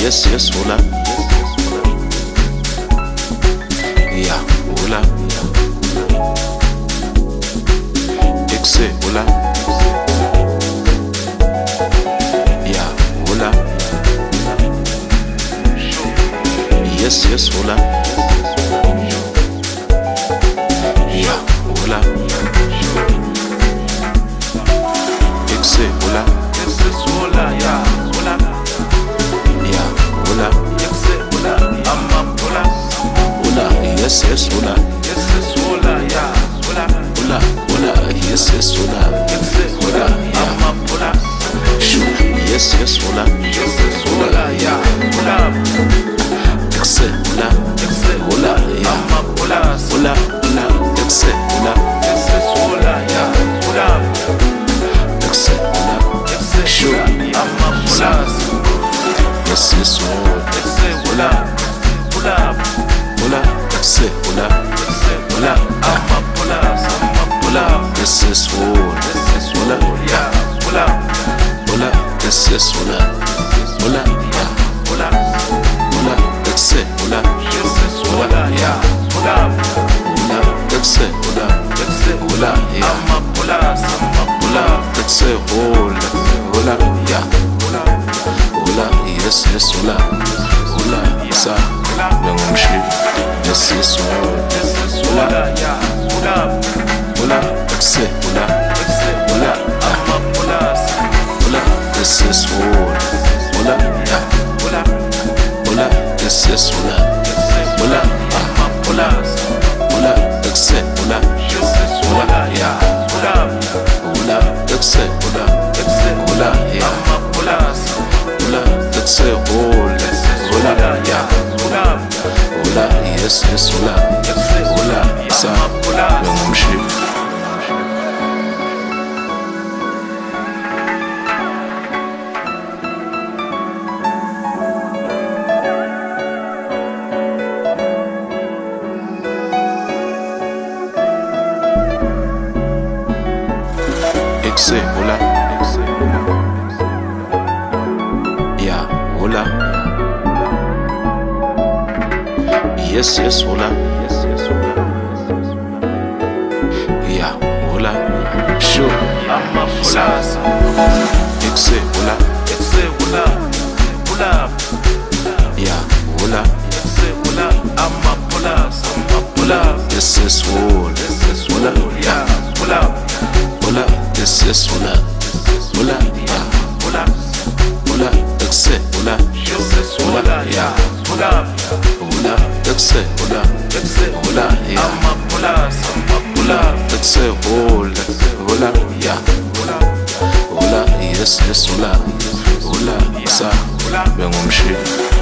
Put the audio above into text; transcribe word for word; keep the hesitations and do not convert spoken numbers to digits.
Yes, yes, hola. Yeah, hola. Exe, hola. Yeah, hola. Yes, yes, hola. Yeah, hola. Exe, hola. Hola, yeah, hola, Yeah, hola. exe, hola, amma, hola, Hola, yes, yes, hola. yes, hola, yeah, hola, Hola, hola, yes, yes, hola. exe, hola, amma, hola, Sure, yes, yes, hola. yes, hola, yeah, hola, Exe, hola. exe, Hola, yeah. amma, hola, Hola, hola, exe, hola. yes, hola, yeah, hola, Exe, hola. exe, Sure, hola, amma, hola, yes, yes, hola. exe, hola, hola, Hola, exe, hola. exe, hola, amma, hola, amma, hola, Yes, yes, hola. yes, hola, yeah, hola, Hola, yes, yes, hola. Hola, yeah. hola, Hola, exe, hola. yes, hola, yeah, hola. Hola, exe, hola. Hola, yeah. Hola, exe, hola. Hola, yeah. Hola, yes, yes, hola. Hola, sa. Bengumshi. Yes, yes, hola. Hola, exe, hola. Hola, hola, yes, yes, hola. Hola, yeah. Hola, yes, yes, hola. Hola, ah. Hola, exe, hola. Hola, yeah. Hola, exe, hola. Hola, yeah. Hola, exe, hola. Hola, yeah. Hola, yes, yes, hola. Hola, sa. Bengumshi. Exe, hola. Yeah, hola. Yes, yes, hola. Yeah, hola. Sure. Exe, hola. Yeah, hola. Yes, yes, hola. Hola, yeah. Hola, yes, yes, hola. Hola, yeah. Hola, exe, hola. Hola, yeah. Hola, exe, hola. Hola, yeah. Hola, exe, hola. Hola, yeah. Hola, yes, yes, hola. Hola, sa. Bengumshi.